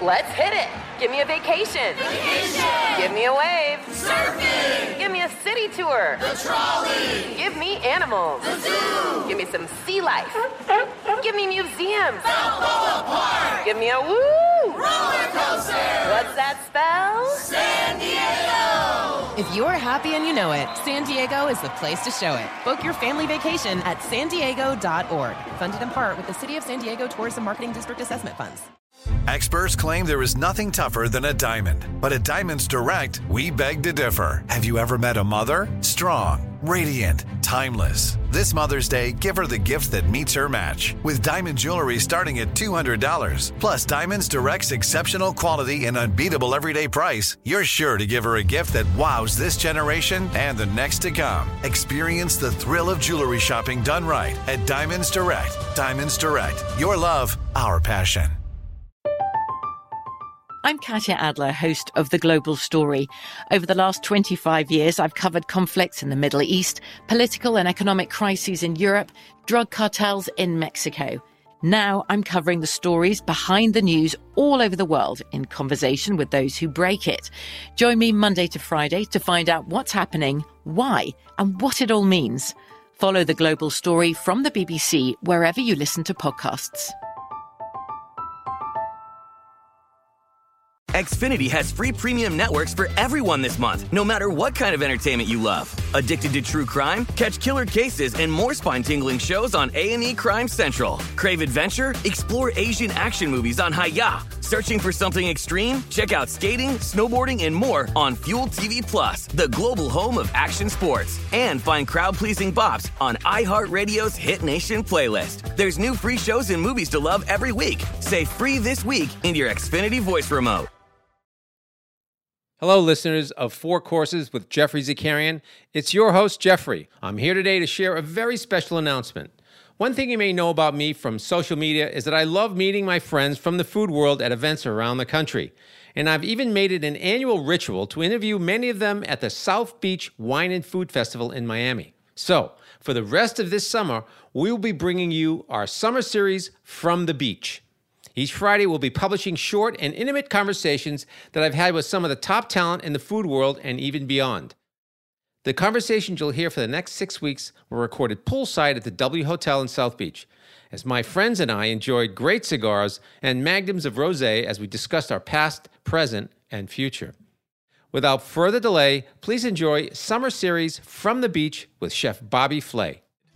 Let's hit it. Give me a vacation. Vacation. Give me a wave. Surfing. Give me a city tour. The trolley. Give me animals. The zoo. Give me some sea life. Give me museums. Balboa Park. Give me a woo. Roller coaster. What's that spell? San Diego. If you're happy and you know it, San Diego is the place to show it. Book your family vacation at sandiego.org. Funded in part with the City of San Diego Tourism Marketing District Assessment Funds. Experts claim there is nothing tougher than a diamond. But at Diamonds Direct, we beg to differ. Have you ever met a mother? Strong, radiant, timeless. This Mother's Day, give her the gift that meets her match. With diamond jewelry starting at $200. Plus Diamonds Direct's exceptional quality and unbeatable everyday price, you're sure to give her a gift that wows this generation and the next to come. Experience the thrill of jewelry shopping done right at Diamonds Direct. Diamonds Direct. Your love, our passion. I'm Katya Adler, host of The Global Story. Over the last 25 years, I've covered conflicts in the Middle East, political and economic crises in Europe, drug cartels in Mexico. Now I'm covering the stories behind the news all over the world in conversation with those who break it. Join me Monday to Friday to find out what's happening, why, and what it all means. Follow The Global Story from the BBC wherever you listen to podcasts. Xfinity has free premium networks for everyone this month, no matter what kind of entertainment you love. Addicted to true crime? Catch killer cases and more spine-tingling shows on A&E Crime Central. Crave adventure? Explore Asian action movies on Hi-YAH. Searching for something extreme? Check out skating, snowboarding, and more on Fuel TV Plus, the global home of action sports. And find crowd-pleasing bops on iHeartRadio's Hit Nation playlist. There's new free shows and movies to love every week. Say free this week in your Xfinity voice remote. Hello, listeners of Four Courses with Jeffrey Zakarian. It's your host, Jeffrey. I'm here today to share a very special announcement. One thing you may know about me from social media is that I love meeting my friends from the food world at events around the country. And I've even made it an annual ritual to interview many of them at the South Beach Wine and Food Festival in Miami. So, for the rest of this summer, we will be bringing you our summer series, From the Beach. Each Friday, we'll be publishing short and intimate conversations that I've had with some of the top talent in the food world and even beyond. The conversations you'll hear for the next 6 weeks were recorded poolside at the W Hotel in South Beach, as my friends and I enjoyed great cigars and magnums of rosé as we discussed our past, present, and future. Without further delay, please enjoy Summer Series From the Beach with Chef Bobby Flay.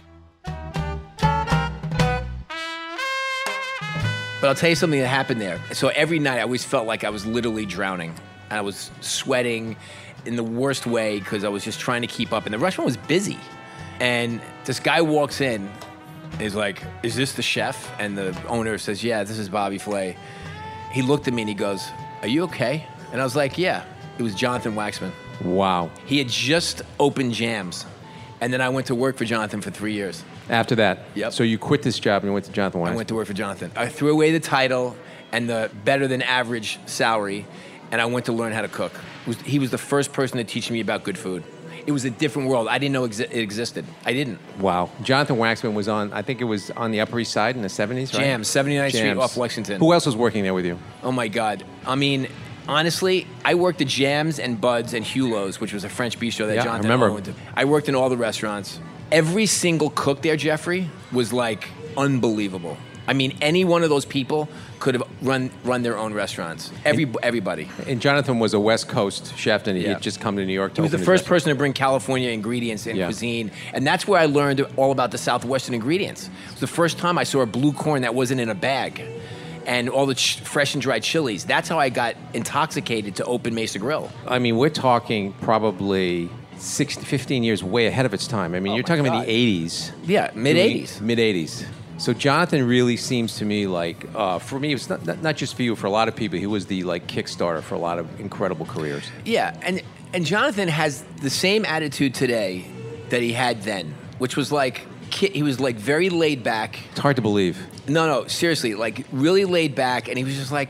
But I'll tell you something that happened there. So every night I always felt like I was literally drowning. I was sweating in the worst way because I was just trying to keep up. And the restaurant was busy. And this guy walks in and he's like, "Is this the chef?" And the owner says, "Yeah, this is Bobby Flay." He looked at me and he goes, "Are you okay?" And I was like, "Yeah." It was Jonathan Waxman. Wow. He had just opened Jams. And then I went to work for Jonathan for 3 years. After that? Yep. So you quit this job and you went to Jonathan Waxman? I went to work for Jonathan. I threw away the title and the better than average salary, and I went to learn how to cook. He was the first person to teach me about good food. It was a different world. I didn't know it existed. I didn't. Wow. Jonathan Waxman was on, I think it was on the Upper East Side in the 70s, right? Jams, 79th Street off Lexington. Who else was working there with you? Oh, my God. I mean, honestly, I worked at Jams and Buds and Hulo's, which was a French bistro that Jonathan owned. I worked in all the restaurants. Every single cook there, Jeffrey, was like unbelievable. I mean, any one of those people could have run their own restaurants. Everybody. And Jonathan was a West Coast chef, and he had just come to New York to He was the first person to bring California ingredients in cuisine. And that's where I learned all about the Southwestern ingredients. It was the first time I saw a blue corn that wasn't in a bag. And all the fresh and dried chilies. That's how I got intoxicated to open Mesa Grill. I mean, we're talking probably 15 years way ahead of its time. I mean, you're talking about the 80s. Yeah, mid-80s. Mid-80s. So Jonathan really seems to me like, for me, it's not just for you, for a lot of people, he was the like Kickstarter for a lot of incredible careers. Yeah, and Jonathan has the same attitude today that he had then, which was like, he was like very laid back. It's hard to believe. No, seriously, like really laid back, and he was just like,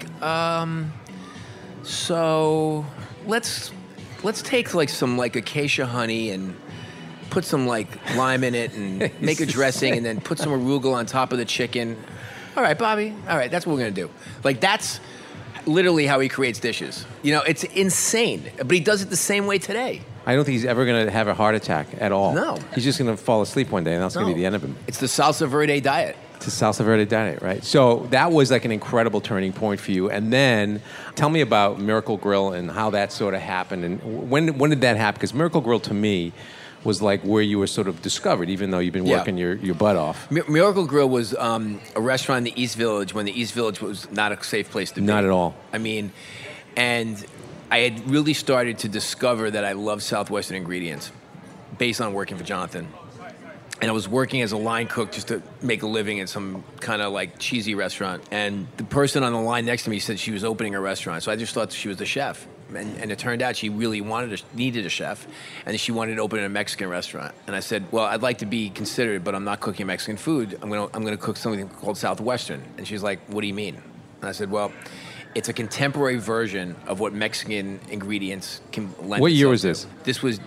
so let's take like some like acacia honey and put some like lime in it and make a dressing and then put some arugula on top of the chicken. All right, Bobby. All right, that's what we're gonna do. Like that's literally how he creates dishes. You know, it's insane. But he does it the same way today. I don't think he's ever going to have a heart attack at all. No. He's just going to fall asleep one day, and that's going to be the end of him. It's the Salsa Verde diet. It's a Salsa Verde diet, right? So that was like an incredible turning point for you. And then tell me about Miracle Grill and how that sort of happened. And when did that happen? Because Miracle Grill, to me, was like where you were sort of discovered, even though you've been working your butt off. Miracle Grill was a restaurant in the East Village when the East Village was not a safe place to be. Not at all. I mean, and I had really started to discover that I love Southwestern ingredients based on working for Jonathan. And I was working as a line cook just to make a living in some kind of like cheesy restaurant. And the person on the line next to me said she was opening a restaurant. So I just thought she was the chef. And it turned out she really needed a chef. And she wanted to open a Mexican restaurant. And I said, well, I'd like to be considered, but I'm not cooking Mexican food. I'm gonna cook something called Southwestern. And she's like, what do you mean? And I said, well, it's a contemporary version of what Mexican ingredients can lend. What year was this? This was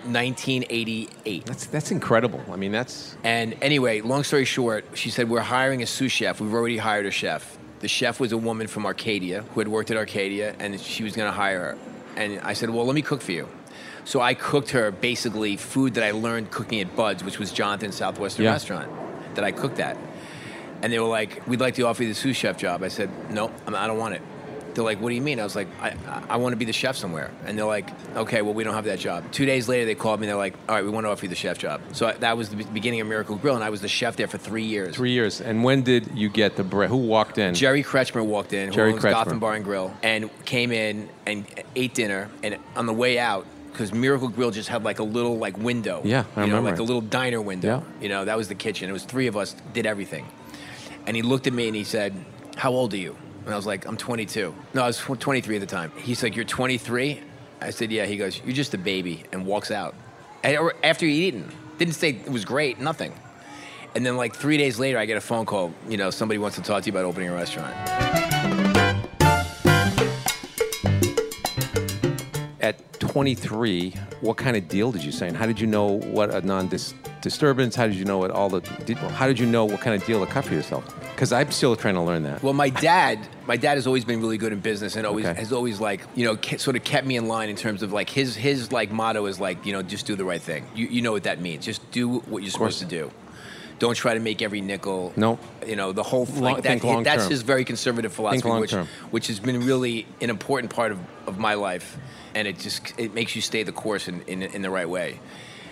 1988. That's incredible. I mean, that's... And anyway, long story short, she said, we're hiring a sous chef. We've already hired a chef. The chef was a woman from Arcadia who had worked at Arcadia, and she was going to hire her. And I said, well, let me cook for you. So I cooked her basically food that I learned cooking at Bud's, which was Jonathan's Southwestern restaurant that I cooked at. And they were like, we'd like to offer you the sous chef job. I said, no, I don't want it. They're like, what do you mean? I was like, I want to be the chef somewhere. And they're like, okay, well, we don't have that job. 2 days later, they called me, and they're like, all right, we want to offer you the chef job. So that was the beginning of Miracle Grill, and I was the chef there for 3 years. 3 years. And when did you get the bread? Who walked in? Jerry Kretschmer walked in, who owns Gotham Bar and Grill, and came in and ate dinner. And on the way out, because Miracle Grill just had like a little like window. Yeah, I remember. Like a little diner window. Yeah. You know, that was the kitchen. It was 3 of us, did everything. And he looked at me and he said, how old are you? And I was like, I'm 22. No, I was 23 at the time. He's like, you're 23? I said, yeah. He goes, you're just a baby, and walks out. And after he'd eaten. Didn't say it was great, nothing. And then like 3 days later, I get a phone call. You know, somebody wants to talk to you about opening a restaurant. At 23, what kind of deal did you sign? How did you know what a non-disturbance? How did you know how did you know what kind of deal to cut for yourself? Because I'm still trying to learn that. Well, my dad has always been really good in business and has always like, you know, sort of kept me in line in terms of like his like motto is like, you know, just do the right thing. You know what that means. Just do what you're supposed to do. Don't try to make every nickel. No. You know, the whole like that's his very conservative philosophy, which has been really an important part of my life, and it makes you stay the course in the right way.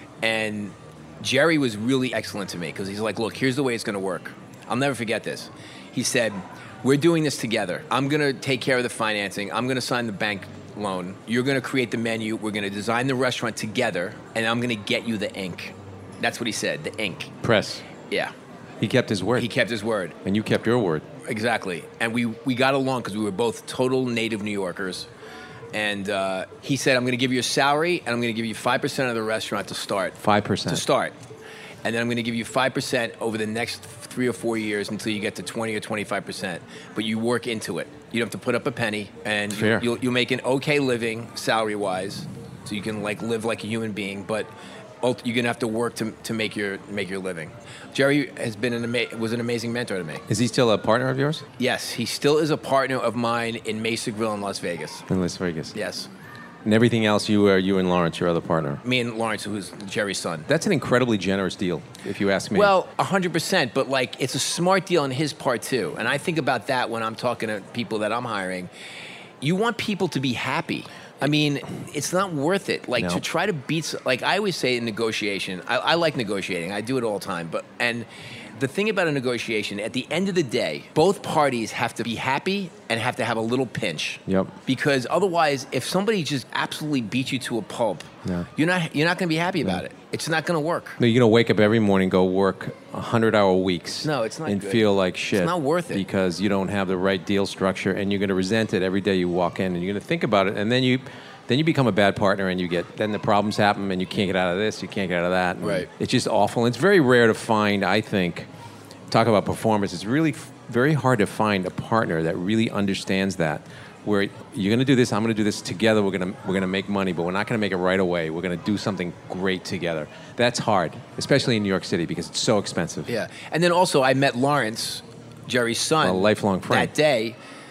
And Jerry was really excellent to me because he's like, look, here's the way it's going to work. I'll never forget this. He said, we're doing this together. I'm going to take care of the financing. I'm going to sign the bank loan. You're going to create the menu. We're going to design the restaurant together, and I'm going to get you the ink. That's what he said, the ink. Press. Yeah. He kept his word. He kept his word. And you kept your word. Exactly. And we got along because we were both total native New Yorkers. And he said, I'm going to give you a salary, and I'm going to give you 5% of the restaurant to start. 5%? To start. And then I'm going to give you 5% over the next 3 or 4 years until you get to 20 or 25%. But you work into it. You don't have to put up a penny, and you'll make an okay living salary-wise, so you can like live like a human being. But you're going to have to work to make your living. Jerry has been was an amazing mentor to me. Is he still a partner of yours? Yes, he still is a partner of mine in Mesa Grill in Las Vegas. In Las Vegas. Yes. And everything else, you and Lawrence, your other partner. Me and Lawrence, who's Jerry's son. That's an incredibly generous deal, if you ask me. Well, 100%, but like it's a smart deal on his part too. And I think about that when I'm talking to people that I'm hiring. You want people to be happy. I mean, it's not worth it. Like to try to beat, like I always say in negotiation, I like negotiating. I do it all the time. And the thing about a negotiation, at the end of the day, both parties have to be happy and have to have a little pinch. Yep. Because otherwise, if somebody just absolutely beats you to a pulp, you're not going to be happy about it. It's not going to work. No, you're going to wake up every morning, go work 100-hour weeks. No, it's not and good. feel like shit. It's not worth it. Because you don't have the right deal structure, and you're going to resent it every day you walk in, and you're going to think about it, and then you become a bad partner, and then the problems happen, and you can't get out of this, you can't get out of that. Right. It's just awful. And it's very rare to find, I think, talk about performance, it's really very hard to find a partner that really understands that, where you're going to do this, I'm going to do this together, we're going to make money, but we're not going to make it right away. We're going to do something great together. That's hard, especially in New York City, because it's so expensive. Yeah. And then also I met Lawrence, Jerry's son, a lifelong friend. that day.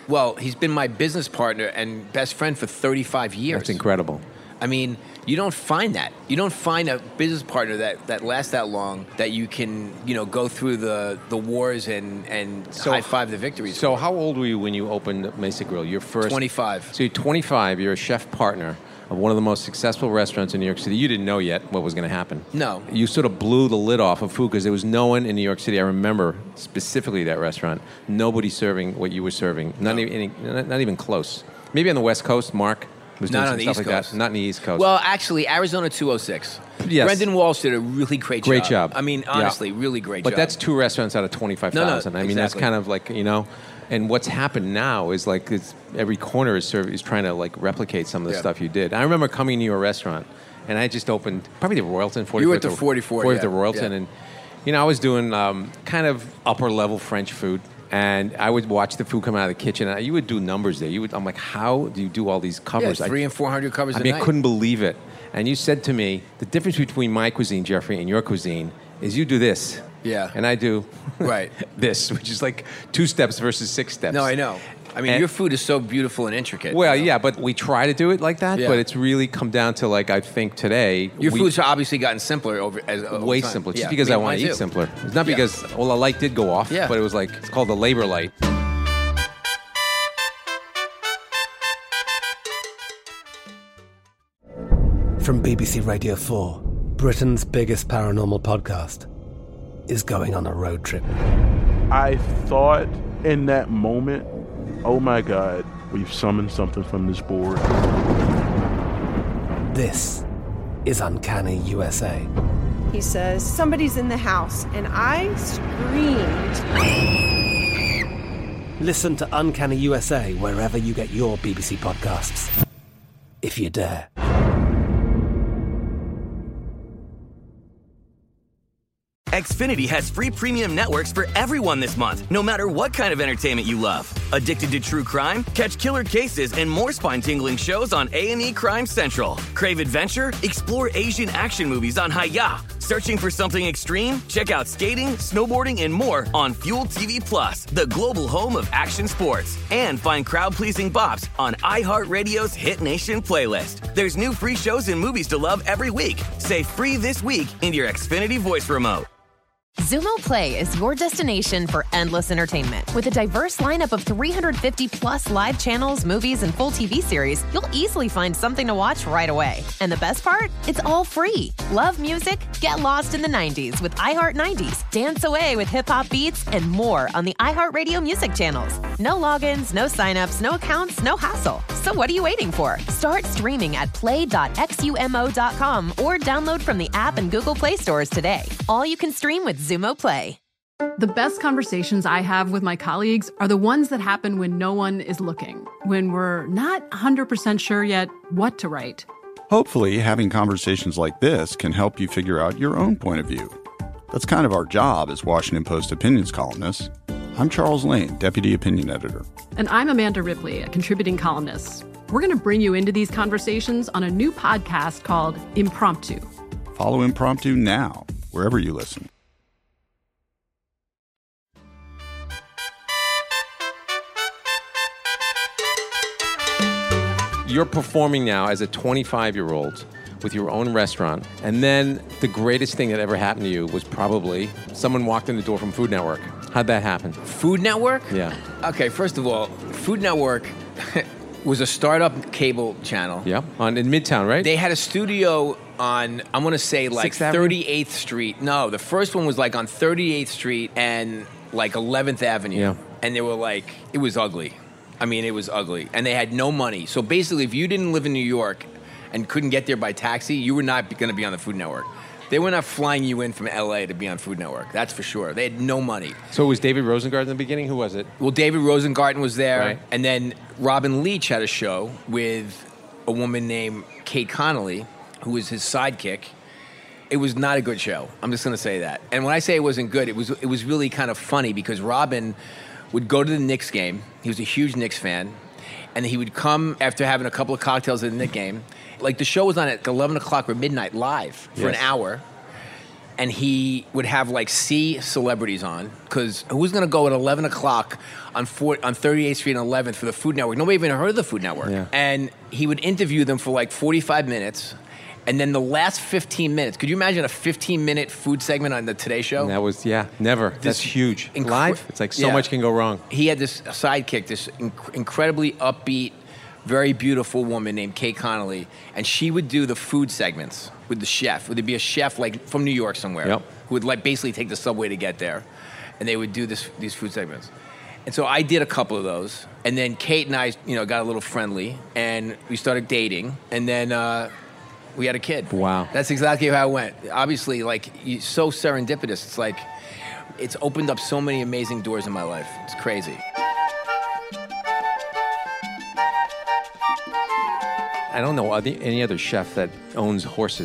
Well, he's been my business partner and best friend for 35 years. That's incredible. I mean, you don't find that. You don't find a business partner that lasts that long, that you can, go through the wars and high-five the victories. So how old were you when you opened Mesa Grill? Your first 25. So you're 25. You're a chef partner of one of the most successful restaurants in New York City. You didn't know yet what was going to happen. No. You sort of blew the lid off of food because there was no one in New York City. I remember specifically that restaurant. Nobody serving what you were serving. Not even close. Maybe on the West Coast, Mark was doing Not some on the stuff East like Coast. that. Not in the East Coast. Well, actually, Arizona 206. Yes. Brendan Walsh did a really great job. Great job. I mean, honestly, really great job. But that's 2 restaurants out of 25,000. No, I mean, that's exactly. kind of like, and what's happened now is like every corner is trying to like replicate some of the stuff you did. I remember coming to your restaurant, and I just opened probably the Royalton. 44th, You were at the 44th, 40th yeah. the Royalton, and I was doing kind of upper level French food. And I would watch the food come out of the kitchen. And you would do numbers there. I'm like, how do you do all these covers? 300 and 400 covers a night. night. I couldn't believe it. And you said to me, the difference between my cuisine, Jeffrey, and your cuisine is you do this. Yeah. And I do Right. this, which is like 2 steps versus 6 steps. No, I know. I mean, your food is so beautiful and intricate. Well, yeah, but we try to do it like that. Yeah. But it's really come down to like I think today Your food's obviously gotten simpler over way time. simpler. Just Yeah, because I want mine to eat too. simpler. It's not because the light did go off, Yeah. but it was like it's called the labor light. From BBC Radio 4, Britain's biggest paranormal podcast is going on a road trip. I thought in that moment, oh my God, we've summoned something from this board. This is Uncanny USA. He says, somebody's in the house, and I screamed. Listen to Uncanny USA wherever you get your BBC podcasts, if you dare. Xfinity has free premium networks for everyone this month, no matter what kind of entertainment you love. Addicted to true crime? Catch killer cases and more spine-tingling shows on A&E Crime Central. Crave adventure? Explore Asian action movies on Hi-YAH. Searching for something extreme? Check out skating, snowboarding, and more on Fuel TV Plus, the global home of action sports. And find crowd-pleasing bops on iHeartRadio's Hit Nation playlist. There's new free shows and movies to love every week. Say free this week in your Xfinity voice remote. Xumo Play is your destination for endless entertainment. With a diverse lineup of 350 plus live channels, movies, and full TV series, you'll easily find something to watch right away. And the best part? It's all free. Love music? Get lost in the 90s with iHeart 90s, dance away with hip-hop beats, and more on the iHeartRadio music channels. No logins, no signups, no accounts, no hassle. So what are you waiting for? Start streaming at play.xumo.com or download from the app and Google Play stores today. All you can stream with Xumo Play. The best conversations I have with my colleagues are the ones that happen when no one is looking, when we're not 100% sure yet what to write. Hopefully, having conversations like this can help you figure out your own point of view. That's kind of our job as Washington Post opinions columnists. I'm Charles Lane, Deputy Opinion Editor. And I'm Amanda Ripley, a contributing columnist. We're going to bring you into these conversations on a new podcast called Impromptu. Follow Impromptu now, wherever you listen. You're performing now as a 25-year-old with your own restaurant, and then the greatest thing that ever happened to you was probably someone walked in the door from Food Network. How'd that happen? Food Network? Yeah. Okay, first of all, Food Network was a startup cable channel. Yeah, in Midtown, right? They had a studio on, I'm going to say, like 38th Street. No, the first one was like on 38th Street and like 11th Avenue. Yeah. And they were like, it was ugly. I mean, it was ugly. And they had no money. So basically, if you didn't live in New York and couldn't get there by taxi, you were not going to be on the Food Network. They were not flying you in from L.A. to be on Food Network. That's for sure. They had no money. So it was David Rosengarten in the beginning? Who was it? Well, David Rosengarten was there. Right. And then Robin Leach had a show with a woman named Kate Connolly, who was his sidekick. It was not a good show. I'm just going to say that. And when I say it wasn't good, it was really kind of funny because Robin would go to the Knicks game. He was a huge Knicks fan. And he would come after having a couple of cocktails at the Knicks game. Like, the show was on at 11 o'clock or midnight live for an hour. and he would have like C celebrities on, because who's going to go at 11 o'clock on 38th Street and 11th for the Food Network? Nobody even heard of the Food Network. Yeah. And he would interview them for like 45 minutes. And then the last 15 minutes, could you imagine a 15-minute food segment on the Today Show? And that was, never. That's huge. Live, it's like so much can go wrong. He had this sidekick, this incredibly upbeat, very beautiful woman named Kate Connolly, and she would do the food segments with the chef. Would there be a chef like from New York somewhere who would like basically take the subway to get there, and they would do these food segments. And so I did a couple of those, and then Kate and I, got a little friendly, and we started dating, and then we had a kid. Wow. That's exactly how it went. Obviously, so serendipitous. It's like, it's opened up so many amazing doors in my life. It's crazy. I don't know any other chef that owns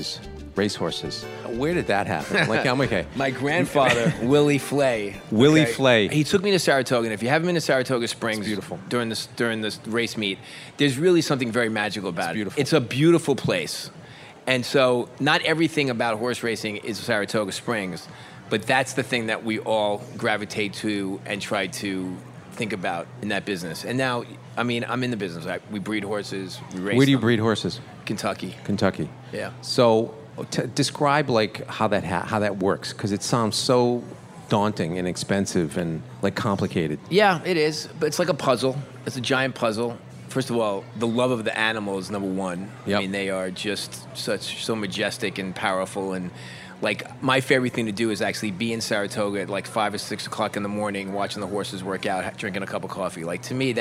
race horses. Where did that happen? Like, I'm okay. My grandfather, Willie Flay. Willie Flay. He took me to Saratoga, and if you haven't been to Saratoga Springs, it's beautiful. During this race meet, there's really something very magical about it. Beautiful. It's a beautiful place. And so not everything about horse racing is Saratoga Springs, but that's the thing that we all gravitate to and try to think about in that business. And now, I'm in the business. We breed horses, we race Where do you them. breed horses? Kentucky. Yeah. So describe how that works, because it sounds so daunting and expensive and complicated. Yeah, it is, but it's like a puzzle. It's a giant puzzle. First of all, the love of the animal is number one. Yep. They are just so majestic and powerful. And my favorite thing to do is actually be in Saratoga at 5 or 6 o'clock in the morning, watching the horses work out, drinking a cup of coffee. To me,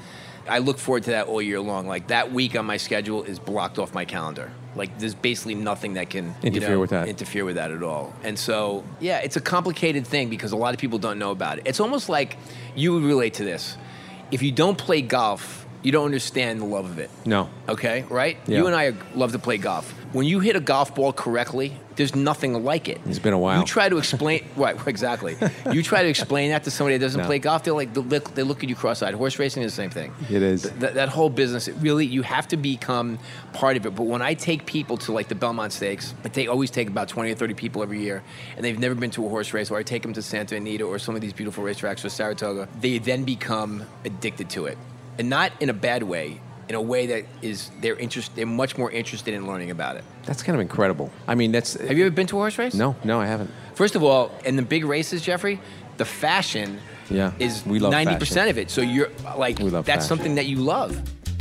I look forward to that all year long. That week on my schedule is blocked off my calendar. There's basically nothing that can interfere with that at all. And so, yeah, it's a complicated thing because a lot of people don't know about it. It's almost like you would relate to this. If you don't play golf, you don't understand the love of it. No. Okay, right? Yeah. You and I love to play golf. When you hit a golf ball correctly, there's nothing like it. It's been a while. You try to explain, right, exactly. You try to explain that to somebody that doesn't play golf, they look at you cross-eyed. Horse racing is the same thing. It is. That whole business, you have to become part of it. But when I take people to the Belmont Stakes, I always take about 20 or 30 people every year, and they've never been to a horse race, or I take them to Santa Anita or some of these beautiful racetracks or Saratoga, they then become addicted to it. And not in a bad way, in a way that is they're much more interested in learning about it. That's kind of incredible. Have you ever been to a horse race? No, I haven't. First of all, in the big races, Jeffrey, the fashion is we love 90% fashion. of it. So you're that's fashion. something that you love.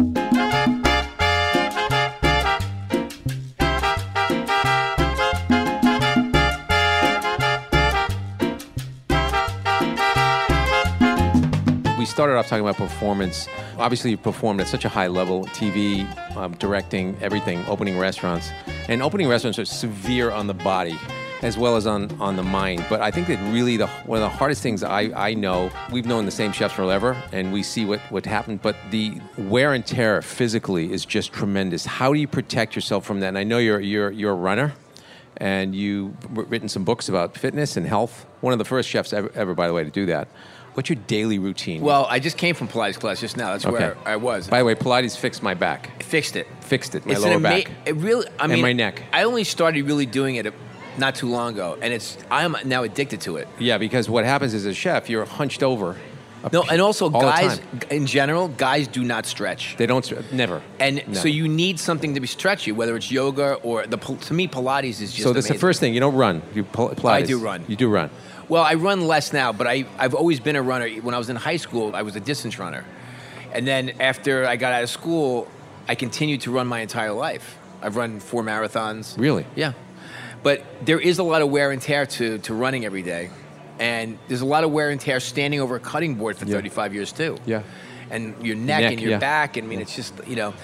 We started off talking about performance. Obviously, you performed at such a high level, TV, directing, everything, opening restaurants. And opening restaurants are severe on the body as well as on the mind. But I think that really one of the hardest things I know, we've known the same chefs forever, and we see what happened, but the wear and tear physically is just tremendous. How do you protect yourself from that? And I know you're a runner, and you've written some books about fitness and health. One of the first chefs ever, by the way, to do that. What's your daily routine? Well, I just came from Pilates class just now. That's where I was. By the way, Pilates fixed my back. Fixed it. My lower back. It really, and my neck. I only started really doing it not too long ago, and I'm now addicted to it. Yeah, because what happens as a chef, you're hunched over. And also guys, the in general, guys do not stretch. They don't, never. And so you need something to be stretchy, whether it's yoga or, to me, Pilates is just So that's amazing. the first thing, you don't run. You Pilates. I do run. You do run. Well, I run less now, but I've always been a runner. When I was in high school, I was a distance runner. And then after I got out of school, I continued to run my entire life. I've run 4 marathons. Really? Yeah. But there is a lot of wear and tear to running every day. And there's a lot of wear and tear standing over a cutting board for 35 years, too. Yeah. And your neck and your back. It's just,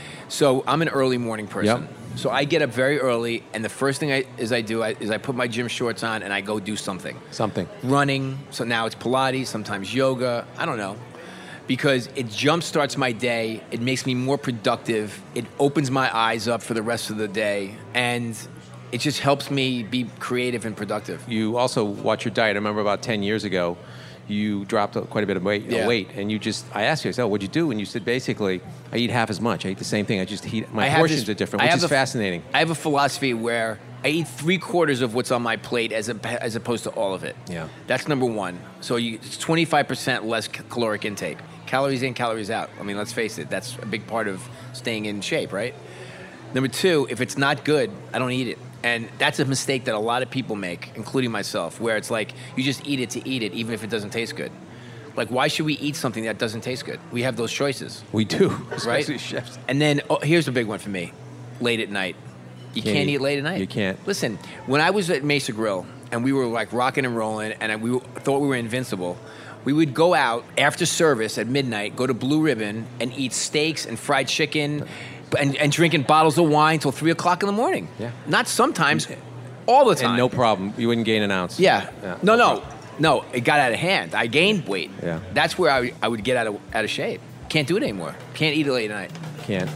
So I'm an early morning person. Yep. So I get up very early, and the first thing I do is I put my gym shorts on, and I go do something. Running. So now it's Pilates, sometimes yoga. I don't know. Because it jumpstarts my day. It makes me more productive. It opens my eyes up for the rest of the day. And it just helps me be creative and productive. You also watch your diet. I remember about 10 years ago, you dropped quite a bit of weight, and I asked you, I said, what'd you do? And you said, basically, I eat half as much. I eat the same thing. I just eat, my portions are different, which is fascinating. I have a philosophy where I eat 3/4 of what's on my plate as opposed to all of it. Yeah. That's number one. So it's 25% less caloric intake. Calories in, calories out. I mean, let's face it. That's a big part of staying in shape, right? Number two, if it's not good, I don't eat it. And that's a mistake that a lot of people make, including myself, where it's like you just eat it to eat it, even if it doesn't taste good. Like, why should we eat something that doesn't taste good? We have those choices. We do, right? especially chefs. And then here's a big one for me: late at night. You can't eat late at night. You can't. Listen, when I was at Mesa Grill and we were like rocking and rolling, and we thought we were invincible, we would go out after service at midnight, go to Blue Ribbon, and eat steaks and fried chicken. And drinking bottles of wine till 3 o'clock in the morning. Yeah. Not sometimes, all the time. And no problem. You wouldn't gain an ounce. Yeah. No, it got out of hand. I gained weight. Yeah. That's where I would get out of shape. Can't do it anymore. Can't eat it late at night. Can't.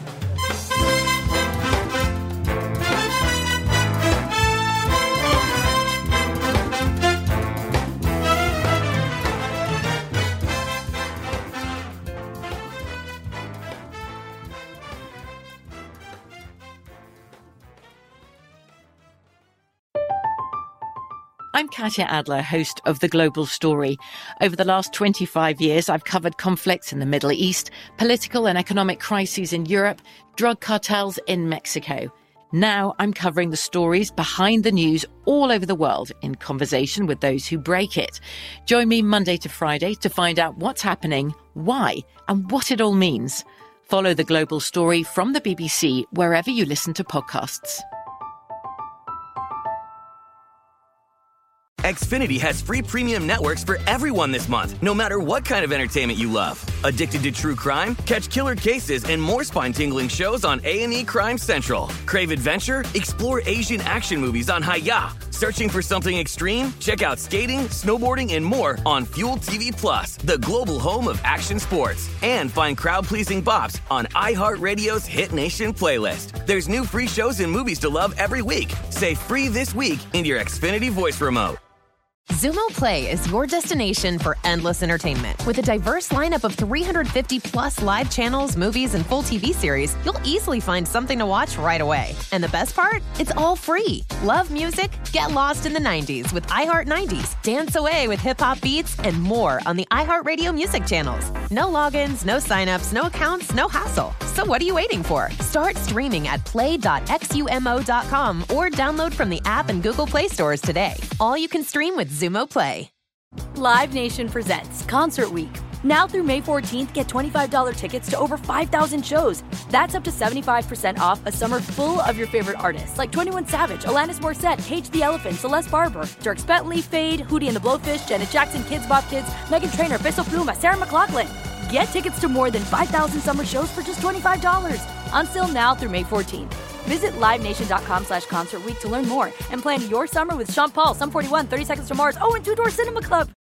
I'm Katya Adler, host of The Global Story. Over the last 25 years, I've covered conflicts in the Middle East, political and economic crises in Europe, drug cartels in Mexico. Now I'm covering the stories behind the news all over the world in conversation with those who break it. Join me Monday to Friday to find out what's happening, why, and what it all means. Follow The Global Story from the BBC wherever you listen to podcasts. Xfinity has free premium networks for everyone this month, no matter what kind of entertainment you love. Addicted to true crime? Catch killer cases and more spine-tingling shows on A&E Crime Central. Crave adventure? Explore Asian action movies on Hi-YAH. Searching for something extreme? Check out skating, snowboarding, and more on Fuel TV Plus, the global home of action sports. And find crowd-pleasing bops on iHeartRadio's Hit Nation playlist. There's new free shows and movies to love every week. Say free this week in your Xfinity voice remote. Xumo Play is your destination for endless entertainment. With a diverse lineup of 350 plus live channels, movies, and full TV series, you'll easily find something to watch right away. And the best part? It's all free. Love music? Get lost in the 90s with iHeart 90s, dance away with hip-hop beats, and more on the iHeartRadio music channels. No logins, no signups, no accounts, no hassle. So what are you waiting for? Start streaming at play.xumo.com or download from the app and Google Play stores today. All you can stream with Xumo Play. Live Nation presents Concert Week. Now through May 14th, get $25 tickets to over 5,000 shows. That's up to 75% off a summer full of your favorite artists like 21 Savage, Alanis Morissette, Cage the Elephant, Celeste Barber, Dierks Bentley, Fade, Hootie and the Blowfish, Janet Jackson, Kids Bop Kids, Meghan Trainor, Bissell Pluma, Sarah McLachlan. Get tickets to more than 5,000 summer shows for just $25. Until now through May 14th. Visit LiveNation.com/Concert Week to learn more and plan your summer with Sean Paul, Sum 41, 30 Seconds to Mars, and Two Door Cinema Club.